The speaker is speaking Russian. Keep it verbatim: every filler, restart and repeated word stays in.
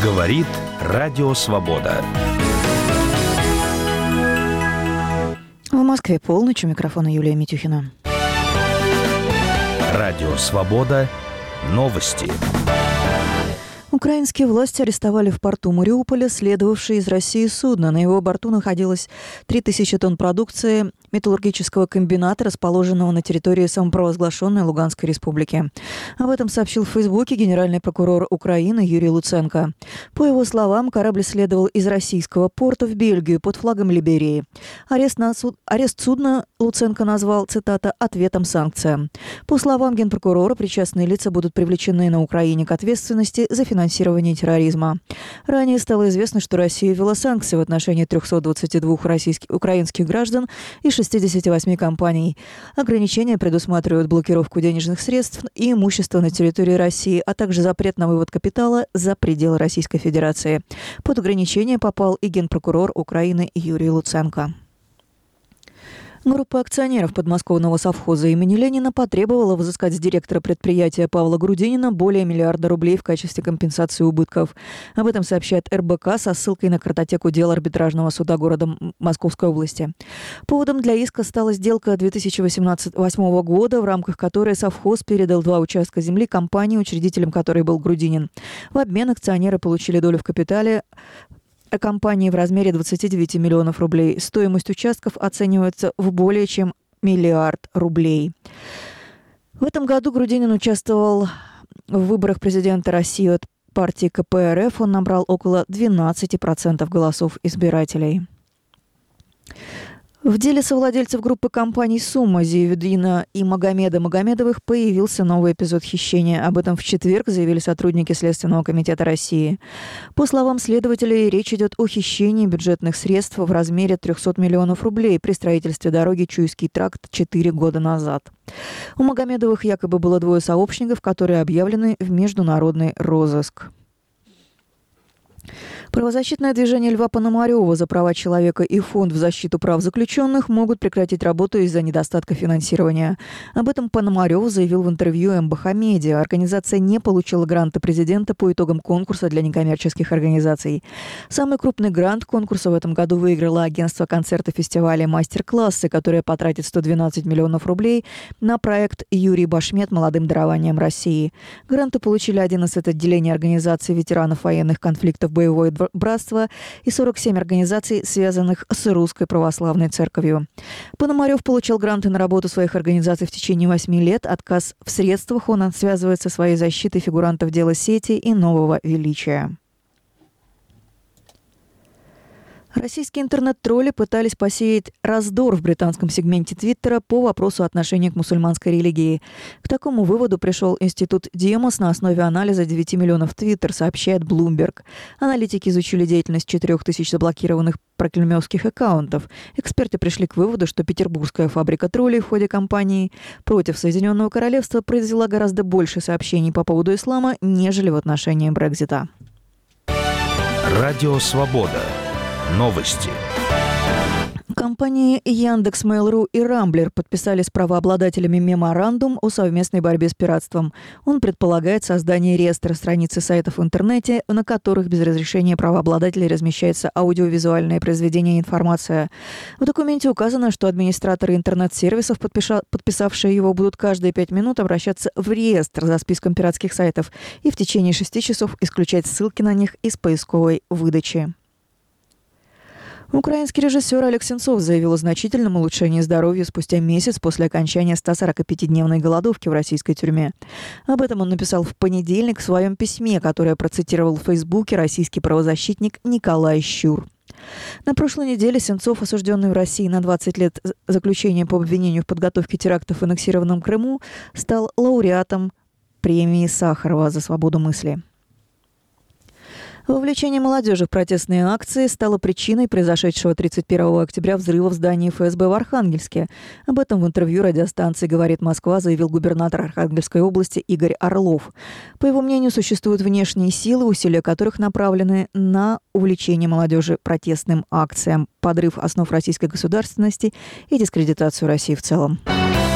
Говорит Радио Свобода. В Москве полночь. У микрофона Юлия Митюхина. Радио Свобода. Новости. Украинские власти арестовали в порту Мариуполя следовавшее из России судно. На его борту находилось три тысячи тонн продукции металлургического комбината, расположенного на территории самопровозглашенной Луганской республики. Об этом сообщил в Фейсбуке генеральный прокурор Украины Юрий Луценко. По его словам, корабль следовал из российского порта в Бельгию под флагом Либерии. Арест, на суд... Арест судна Луценко назвал, цитата, «ответом санкциям». По словам генпрокурора, причастные лица будут привлечены на Украине к ответственности за финансирование терроризма. Ранее стало известно, что Россия ввела санкции в отношении трехсот двадцати двух российских, украинских граждан и шестидесяти восьми компаний. Ограничения предусматривают блокировку денежных средств и имущества на территории России, а также запрет на вывод капитала за пределы Российской Федерации. Под ограничение попал и генпрокурор Украины Юрий Луценко. Группа акционеров подмосковного совхоза имени Ленина потребовала взыскать с директора предприятия Павла Грудинина более миллиарда рублей в качестве компенсации убытков. Об этом сообщает эр бэ ка со ссылкой на картотеку дел арбитражного суда города Московской области. Поводом для иска стала сделка две тысячи восьмого года, в рамках которой совхоз передал два участка земли компании, учредителем которой был Грудинин. В обмен акционеры получили долю в капитале компании в размере двадцати девяти миллионов рублей. Стоимость участков оценивается в более чем миллиард рублей. В этом году Грудинин участвовал в выборах президента России от партии ка пэ эр эф. Он набрал около двенадцати процентов голосов избирателей. В деле совладельцев группы компаний «Сумма» Зиевдина и Магомеда Магомедовых появился новый эпизод хищения. Об этом в четверг заявили сотрудники Следственного комитета России. По словам следователей, речь идет о хищении бюджетных средств в размере трехсот миллионов рублей при строительстве дороги Чуйский тракт четыре года назад. У Магомедовых якобы было двое сообщников, которые объявлены в международный розыск. Правозащитное движение Льва Пономарева за права человека и Фонд в защиту прав заключенных могут прекратить работу из-за недостатка финансирования. Об этом Пономарев заявил в интервью эм бэ ха Медиа. Организация не получила гранта президента по итогам конкурса для некоммерческих организаций. Самый крупный грант конкурса в этом году выиграло агентство концерта фестиваля «Мастер-классы», которое потратит сто двенадцать миллионов рублей на проект «Юрий Башмет. Молодым дарованием России». Гранты получили одиннадцать отделений организации ветеранов военных конфликтов «Боевое братство» и сорок семь организаций, связанных с Русской Православной Церковью. Пономарев получал гранты на работу своих организаций в течение восьми лет. Отказ в средствах он связывает со своей защитой фигурантов дела сети и нового величия. Российские интернет-тролли пытались посеять раздор в британском сегменте Твиттера по вопросу отношения к мусульманской религии. К такому выводу пришел институт Демос на основе анализа девяти миллионов Твиттер, сообщает Bloomberg. Аналитики изучили деятельность четырех тысяч заблокированных прокремлевских аккаунтов. Эксперты пришли к выводу, что петербургская фабрика троллей в ходе кампании против Соединенного Королевства произвела гораздо больше сообщений по поводу ислама, нежели в отношении Брексита. Радио Свобода. Новости. Компании Яндекс, Mail.ru и Рамблер подписали с правообладателями меморандум о совместной борьбе с пиратством. Он предполагает создание реестра страниц и сайтов в интернете, на которых без разрешения правообладателей размещается аудиовизуальное произведение и информация. В документе указано, что администраторы интернет-сервисов, подпиша... подписавшие его, будут каждые пять минут обращаться в реестр за списком пиратских сайтов и в течение шести часов исключать ссылки на них из поисковой выдачи. Украинский режиссер Олег Сенцов заявил о значительном улучшении здоровья спустя месяц после окончания ста сорокапятидневной голодовки в российской тюрьме. Об этом он написал в понедельник в своем письме, которое процитировал в Фейсбуке российский правозащитник Николай Щур. На прошлой неделе Сенцов, осужденный в России на двадцать лет заключения по обвинению в подготовке терактов в аннексированном Крыму, стал лауреатом премии Сахарова за свободу мысли. Вовлечение молодежи в протестные акции стало причиной произошедшего тридцать первого октября взрыва в здании эф эс бэ в Архангельске. Об этом в интервью радиостанции «Говорит Москва» заявил губернатор Архангельской области Игорь Орлов. По его мнению, существуют внешние силы, усилия которых направлены на увлечение молодежи протестным акциям, подрыв основ российской государственности и дискредитацию России в целом.